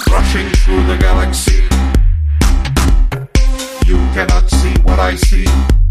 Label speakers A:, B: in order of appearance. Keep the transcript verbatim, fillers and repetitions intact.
A: rushing through the galaxy. You cannot see what I see.